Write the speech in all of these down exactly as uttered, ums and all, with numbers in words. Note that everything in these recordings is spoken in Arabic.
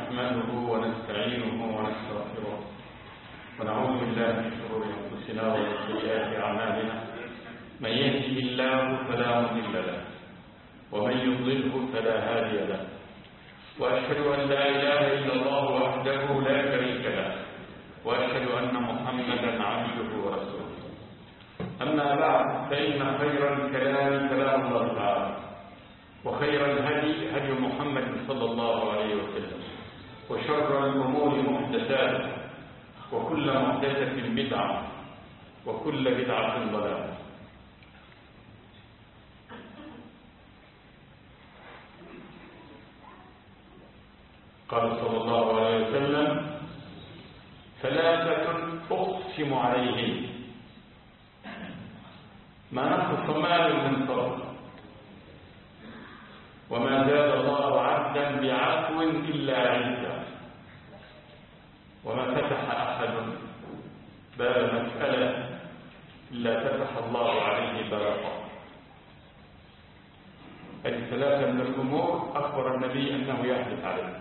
نحمده ونستعينه ونستغفره ونعوذ بالله من شرور أنفسنا ومن سيئات أعمالنا. من يهده الله فلا مضل له ومن يضلله فلا هادي له، وأشهد أن لا إله إلا الله وحده لا شريك له، وأشهد أن محمدا عبده ورسوله. أما بعد، فإن خير الكلام كلام الله تعالى، وخير الهدي هدي محمد صلى الله عليه وسلم، وشر الأمور محدثاتها، وكل محدثة بدعة، وكل بدعة ضلالة. قال صلى الله عليه وسلم: ثلاثة أقسم عليهم ما نقص مال من صدقة، وما زاد الله عبدا بعفو إلا عزا، وما فتح أحد باب مسألة إلا فتح الله عليه بابا. هذه ثلاثة من الأمور أخبر النبي أنه يحدث عليها،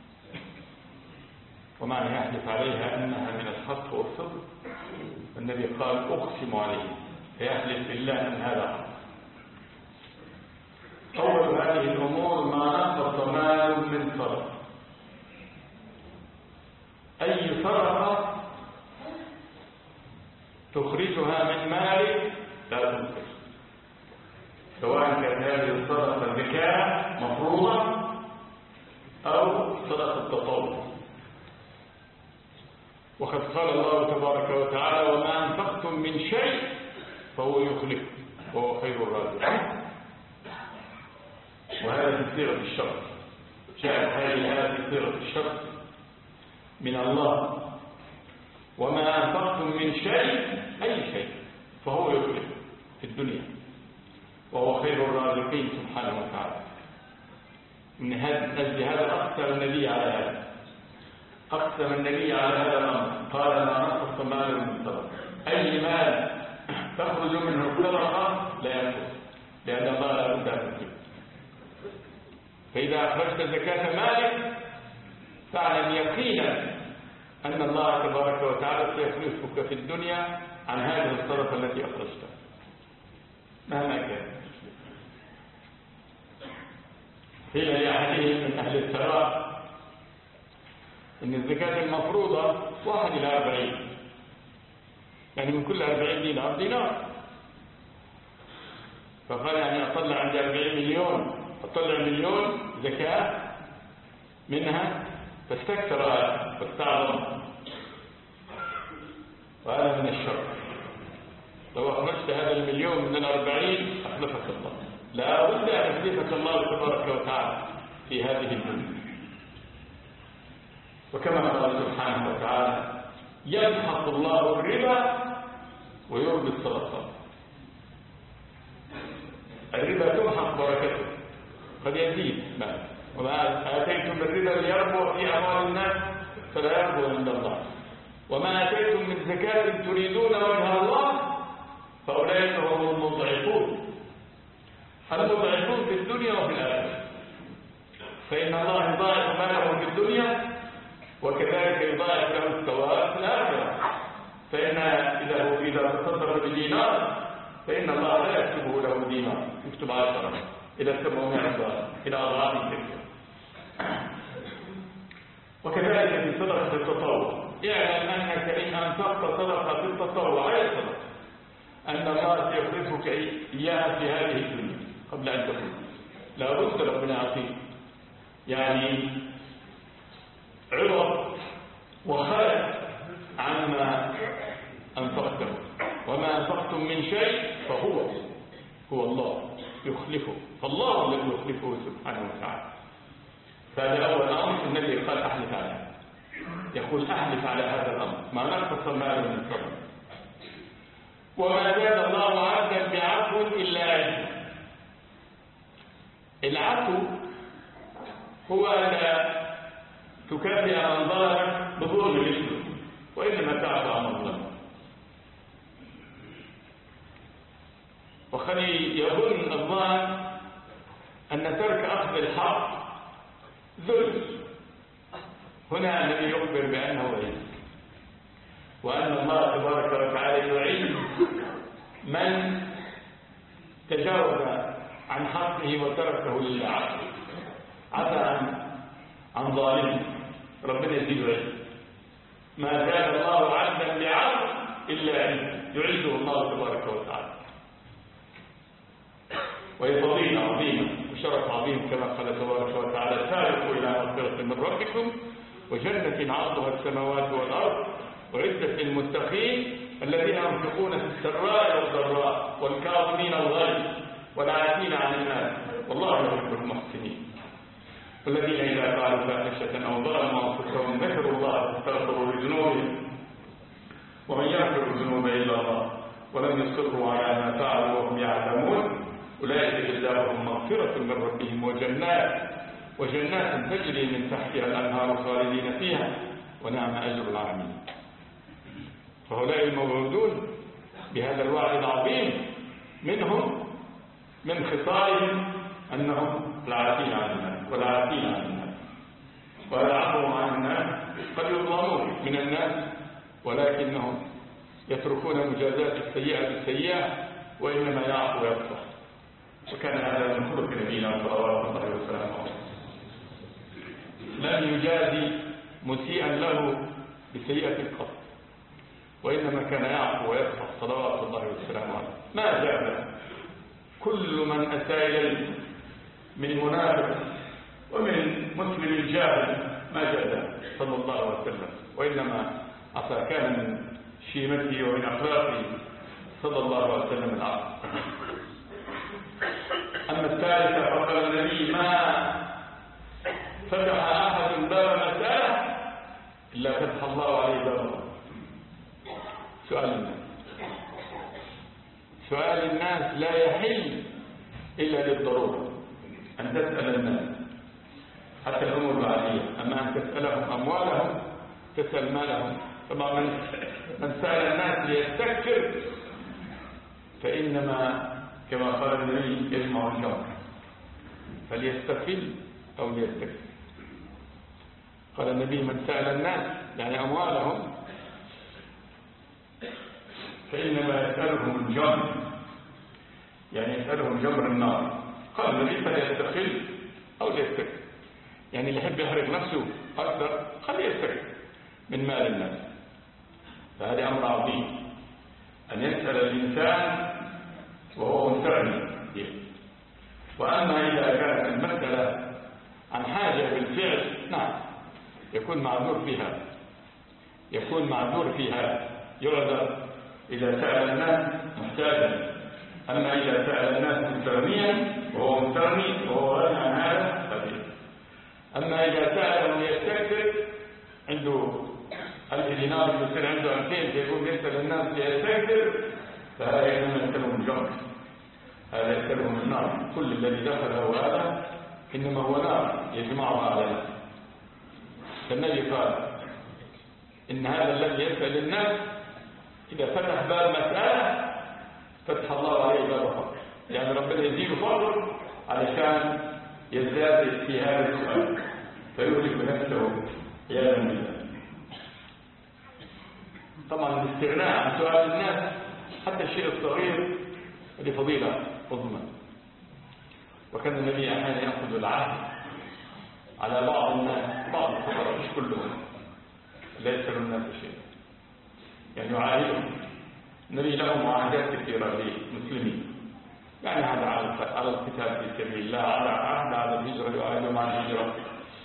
ومعنى يحدث عليها أنها من الحق والصدق. النبي قال: أقسم عليه، فيحلف بالله أن هذا حق. أول هذه الأمور ما نقص مال من صدقة. أي صدقة تخرجها من مالك لا تنقص، سواء كانت هذه الصدقة زكاة مفروضة أو صدقة تطوع. وقد قال الله تبارك وتعالى: وما أنفقتم من شيء فهو يخلف وهو خير الرازقين. وهذا في صيغة الشرط، جاءت هذه الآية في صيغة الشرط من الله: وما أنفقتم من شيء، أي شيء، فهو يخلف في الدنيا وهو خير الرازقين سبحانه وتعالى. من هذا هذا أقسم النبي على هذا، أقسم النبي على هذا الأمر، قال: ما نقص مال من صدقة. أي مال تخرج منه الصدقة لا ينقص، لأن الله لا بد أن يخلف. فإذا أخرجت زكاة مالك فاعلم يقينا أن الله تبارك وتعالى سيخلفك في الدنيا عن هذه الصدقة التي أخرجتها مهما كان. قيل لأحدهم من أهل الثراء إن الزكاة المفروضة واحد إلى أربعين، يعني من كل أربعين دينار دينار. فقال: يعني أطلع عندي أربعين مليون، أطلع مليون زكاة منها، فاستكثر واستعظم، وهذا من الشر. لو أخرجت هذا المليون من الأربعين أخلفك الله، لا بد أن يخلفك الله تبارك وتعالى في هذه الدنيا. وكما قال سبحانه وتعالى: يمحق الله الربا ويربي الصدقات. الربا تمحق بركته، قد يزيد مال. وما آتيتم من ربا ليربو في أموال الناس فلا يربو عند الله، وما آتيتم من زكاة تريدون وجه الله فأولئك هم المضعفون. المضعفون في الدنيا وفي الآخرة، فإن الله يضاعف ماله في الدنيا، وكذلك يضاعف له الثواب في الآخرة. فإن إذا هو إذا تصدق بدينار فإن الله لا يكتبه له دينار، يكتب عشرة إلى سبعمائة ضعف إلى أضعاف كثيرة. وكذلك في صدقة التطوع، اعلم أنك إن أنفقت صدقة في التطوع أي صدقة أن الله سيخلفك إياها في هذه الدنيا قبل أن تموت. لا بد ربنا يعطيك يعني عوض وخلف عما أنفقته. وما أنفقتم من شيء فهو هو الله يخلفه، فالله الذي يخلفه سبحانه وتعالى. فهذا أول أمر النبي قال: أحلف عليه. يقول: أحلف على هذا الأمر، ما نقص مال من صدقة، وما زاد الله عبدا بعفو إلا عزا. العفو هو أن تكافئ عن ظهرك بظلم مثله، وإنما تعفو عن الظلم. وقد يظن الظان أن ترك أخذ الحق ذل، هنا النبي يخبر بأنه عيد، وأن الله تبارك وتعالى يعيد من تجاوز عن حقه وتركه للعبد، عفى عن عن ظالم، ربنا يزيد عيد. ما كان الله عبدا بعبد إلا عيد يعيده الله تبارك وتعالى. وهي فضيلة عظيمة وشرف عظيم كما قال تبارك وتعالى: سارقوا إلى مغفرة من ربكم وجنة عرضها السماوات والأرض وعدة للمتقين الذين ينفقون في السراء والضراء والكاظمين الغيظ والعافين عن الناس والله يحب المحسنين. والذين إذا فعلوا فاحشة أو ظلموا أنفسهم ذكروا الله فاستغفروا لذنوبهم ومن يغفر الذنوب إلا الله ولم يصروا على ما فعلوا وهم يعلمون أولئك جزاؤهم مغفرة من ربهم وجنات وجنات تجري من تحتها الأنهار خالدين فيها ونعم أجر العاملين. فهؤلاء الموعودون بهذا الوعد العظيم منهم من خصالهم أنهم العافين عن الناس والعافين عن الناس، والعفو عن الناس قد يظلمون من الناس ولكنهم يتركون مجازات السيئة بالسيئة وإنما يعفو ويصفح. وكان هذا من خلق نبينا صلوات الله وسلامه عليه، لم يجازي مسيئا له بسيئة قط، وإنما كان يعفو ويصفح صلوات الله وسلامه عليه. ما جاء كل من أتى إليه من منافق ومن مسلم جاهل ما جاء صلى الله عليه وسلم، وإنما عفا كان من شيمته ومن أخلاقه صلى الله عليه وسلم العفو. أما الثالثة فقال النبي: ما فتح أحد باب مسألة إلا فتح الله عليه بابه. سؤال الناس سؤال الناس لا يحل إلا للضرورة، أن تسأل الناس حتى الأمور العادية، أما أن تسألهم أموالهم تسأل مالهم. طبعا من, من سأل الناس ليستكثر فإنما كما قال النبي يجمع الجمع، فليستقل أو ليستكثر. قال النبي: من سأل الناس يعني أموالهم فإنما يسألهم الجمر، يعني يسألهم جمر النار. قال النبي: فليستقل أو ليستكثر، يعني اللي يحب يحرق نفسه أكثر خليه يستكثر من مال الناس. فهذا أمر عظيم أن يسأل الإنسان وهو مستغني. وأما إذا كانت المسألة عن حاجة بالفعل نعم يكون معذور فيها يكون معذور فيها يعذر إذا سأل الناس محتاجا. أما إذا سأل الناس مستغنيا وهو مستغني وهو غني عن هذا فبيه. أما إذا سألهم يستكثر عنده ألف دينار يصير عنده ألفين فيقوم يسأل الناس ليستكثر، فهذا إنما يسألهم الجمر، هذا يسألهم النار. كل الذي دخله هذا إنما هو نار يجمعها على نفسه. فالنبي قال: إن هذا الذي يسأل الناس إذا فتح باب مسألة فتح الله عليه باب فقر، يعني ربنا يزيد فقر علشان يزداد في هذا السؤال فيهلك نفسه عياذا بالله. طبعا الاستغناء عن سؤال الناس حتى الشيء الصغير هذه فضيلة عظمى. وكان النبي أحيانا يأخذ العهد على بعض الناس، بعض الفقراء مش كلهم، لا يسأل الناس شيء، يعني يعاهدهم. النبي له معاهدات كثيرة للمسلمين، يعني عهد على القتال في سبيل الله، على عهد على الهجرة، يعاهدهم على الهجرة،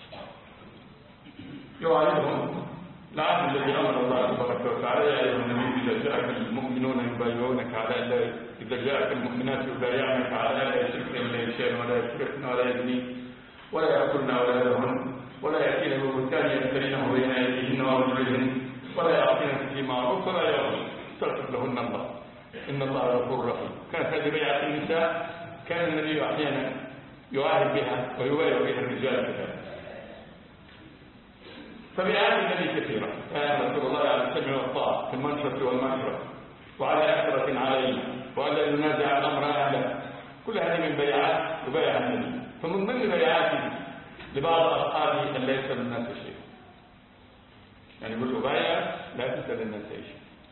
يعاهدهم العهد الذي أمر الله تبارك وتعالى: يا أيها النبي إذا جاءك المؤمنون يبايعونك على ألا إذا جاءك المؤمنات يبايعنك على ألا يشركن بالله شيئا ولا يسرقن ولا يزنين ولا يأكلن أولادهن ولا يأتين ببهتان يفترينه بين أيديهن وأرجلهن ولا يعصينك في معروف ولا يعصين استغفر لهن الله إن الله غفور رحيم. كانت هذه بيعة النساء كان النبي أحيانا يعاهد بها ويبايع بها الرجال كذلك. فبيعات النبي كثيرة، كان رسول الله على السمع والطاعة في المنشط والمشرب وعلى أثرة عليه وألا ينازع الأمر أهله. كل هذه من بيعات يبايع النبي. فمن ضمن بيعاته لبعض أصحابه أن لا يسأل الناس شيء، يعني يقول له بايع لا تسأل الناس ايش.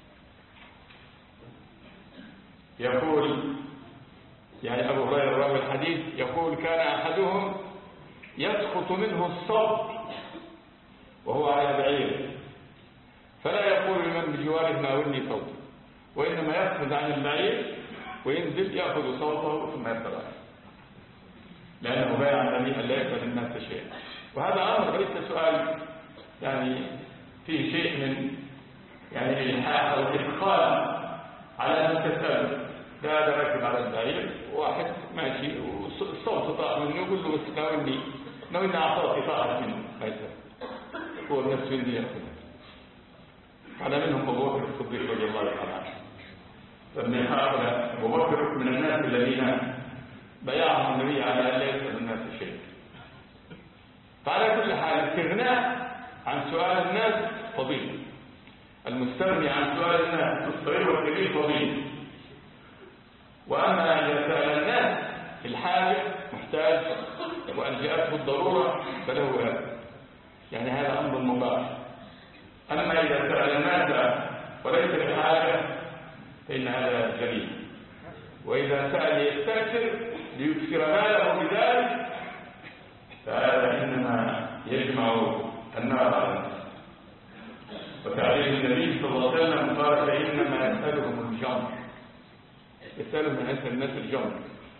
يقول يعني أبو هريرة راوي الحديث يقول كان أحدهم يسقط منه الصوت وهو على بعير فلا يقول لمن بجواره ناولني صوتي، وإنما يأخذ عن البعير وينزل يأخذ صوته ثم يرتفع، لأنه بايع عن أن لا يسأل الناس شيئا. وهذا أمر ليس سؤال يعني فيه شيء من يعني الإلحاح أو الإدخال على أن تسأل. ده هذا راكب على البعير واحد ماشي والصوت طاح منه يقول له بس ناولني ناولني أعطاك طاحت منه ما يسأل، هو النفس ينزل يأخذ. على منهم أبو بكر الصديق رضي الله تعالى عنه. فمن هؤلاء أبو بكر من الناس الذين بايعهم النبي على أن لا يسأل الناس شيء. فعلى كل حال الاستغناء عن سؤال الناس فضيلة، المستغني عن سؤال الناس الصغير والكبير فضيلة. وأما إذا سأل الناس في الحاجة محتاج وأن جاءته الضرورة فله هذا، يعني هذا أمر مباح. أما إذا سأل الناس وليس في حاجة فإن هذا جريمة. وإذا سأل يستكثر ليكثر ماله بذلك فهذا إنما يجمع النار على الناس. وتعليم النبي صلى الله عليه وسلم قال فإنما يسألهم الجمر، يسألهم من يسأل الناس الجمر،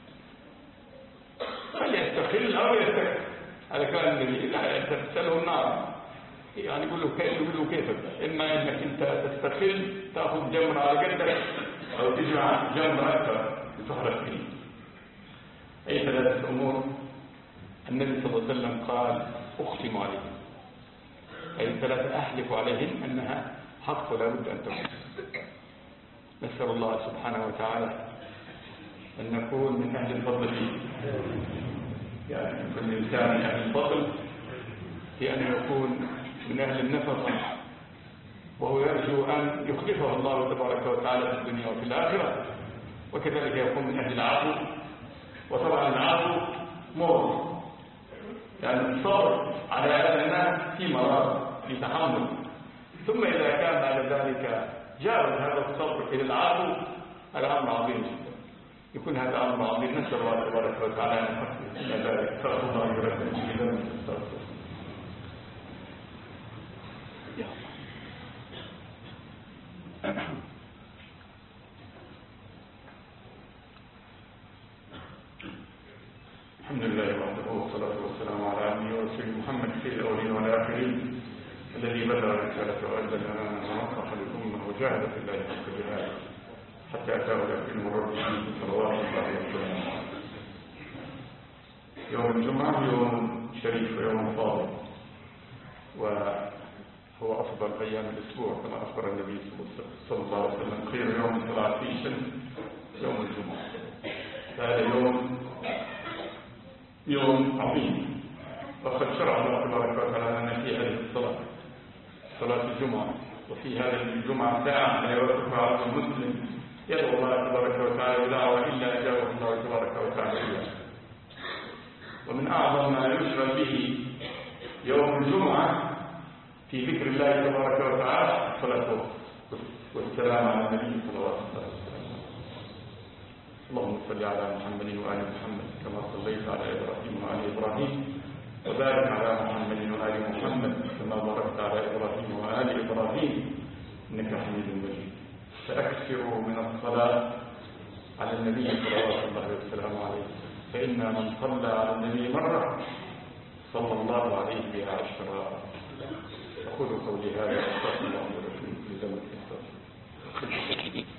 هل يستخل أو يستكثر. هذا كان النبي لا تسأله النار، يعني يقول له كيف يقول له كيف إما إنك أنت تستخل تأخذ جمر على قدرك أو تجمع جمر أكثر لتحرق فيه. أي ثلاثة أمور النبي صلى الله عليه وسلم قال أختم عليهم، أي ثلاثة أحلف عليهم أنها حق لا بد أن تكون. نسأل الله سبحانه وتعالى أن نكون من أهل الفضل فيه، يعني كل إنسان من أهل الفضل في أن يكون من أهل النفقة، وهو يرجو أن يخلفه الله تبارك وتعالى في الدنيا وفي الآخرة. وكذلك يكون من أهل العفو، وطبعا العفو مر، يعني الصبر على هذا الناس في مرار في تحمل، ثم إذا كان بعد ذلك جاء هذا الصبر إلى العفو هذا أمر عظيم جدا، يكون هذا أمر عظيم. نسأل الله تبارك وتعالى أن يحفظ إلى ذلك. فأخذ الله يرحمه في ذنب الصبر. الحمد لله وحده والصلاة والسلام على عبده ورسوله محمد سيد الأولين والآخرين الذي بلغ رسالته وأدى الأمانة ونصح للأمة وجاهد في الله حق جهاده حتى أتاه اليقين من ربه صلوات الله وسلامه عليه. يوم الجمعة يوم شريف ويوم فاضل، وهو أفضل أيام الأسبوع كما أخبر النبي صلى الله عليه وسلم خير يوم طلعت فيه الشمس يوم الجمعة. هذا يوم يوم عظيم، وقد شرع الله تبارك وتعالى لنا في هذه الصلاة صلاة الجمعة، وفي هذه الجمعة ساعة لا يوقفها عبد المسلم يدعو الله تبارك وتعالى بدعوة إلا أجابه الله تبارك وتعالى إياه. ومن أعظم ما يشغل به يوم الجمعة في ذكر الله تبارك وتعالى الصلاة والسلام على النبي صلى الله عليه وسلم. اللهم صل على محمد وآل محمد كما صليت على إبراهيم وآل إبراهيم، وبارك على محمد وآل محمد كما باركت على إبراهيم وآل إبراهيم إنك حميد مجيد. فأكثروا من الصلاة على النبي صلوات الله وسلامه عليه، فإن من صلى على النبي مرة صلى الله عليه بها عشرا. أقول قولي هذا وأستغفر الله ولكم لذنب الإسلام.